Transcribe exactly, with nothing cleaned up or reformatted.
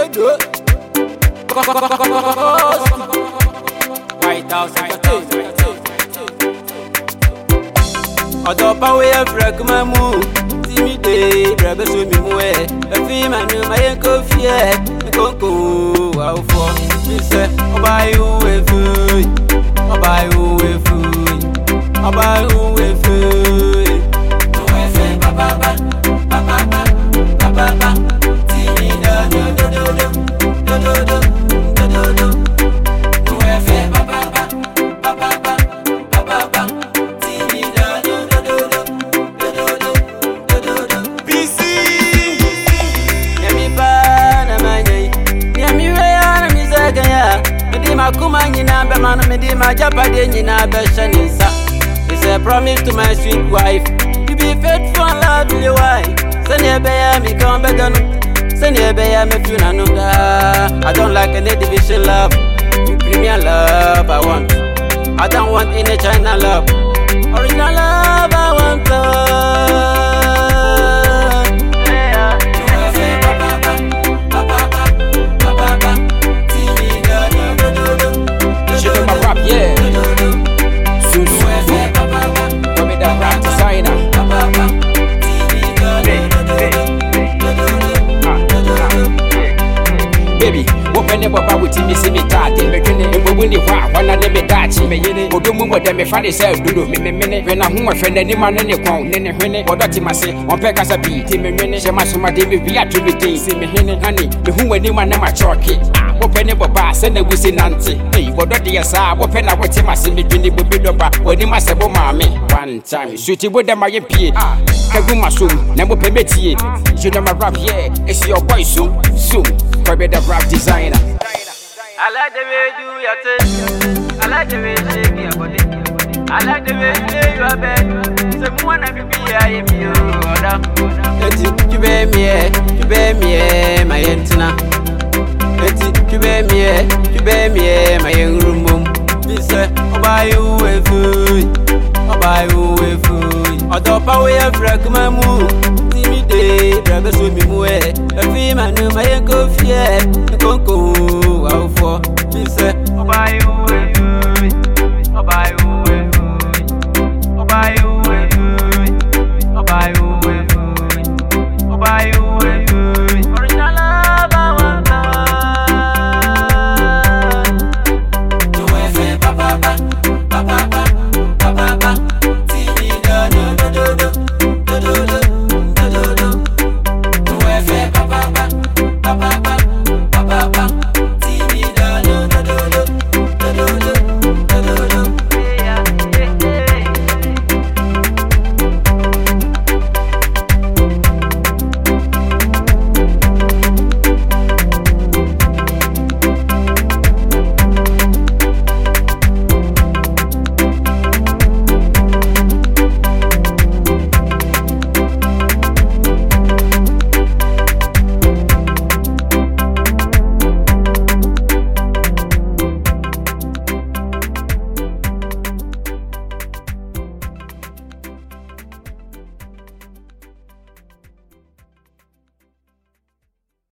White House Entertainment. Although power of Rakamu, Timmy, Brabber, so me more. A female, my coffee, a cocoa. How for me, say, I'll buy you a food, I'll buy you a food, I'll buy you a food. No, I say, Papa, Papa, Papa, Timmy, no, no, no, no, no, no, no. Makuma nyina be manu me di ma japade nyina be shanisa. It's a promise to my sweet wife to be faithful and lovely wife. Send ye be ya me come be done. Send ye be ya me feel no da. I don't like any division love. You premium love I want. I don't want any China love. Original love I want. Love. Yeah, soon, soon, soon. Come with that rap designer. Baby, open up about with me, see me starting. And we win the war, one of them touch me. Or do move with them if I say, do me, minute. When I'm a friend, any man in the crown, any honey, or that I say, on peck as a beat, me minute, she must my day be attributing. See me, honey, the who anyone in my chalky. Open up a bass and we see Nancy. Hey, what do you say? Open up what you must see me doing the baby when you must have a mammy. One time, sweetie with them, my M P. Kaguma soon, never permit ye. You know my rap here, it's your boy soon, soon. Probably the rap designer. I like the way you do your thing. I like the way you shake your body. I like the way you lay your bed. Someone have to be a you. You bear me, you bear me, my antenna. You bear me, you bear me, my young room. This is I'll buy you a food, I'll buy you a food. Although power of Rakamu, Timmy Day, Brabber, so me more. A female, my young coffee.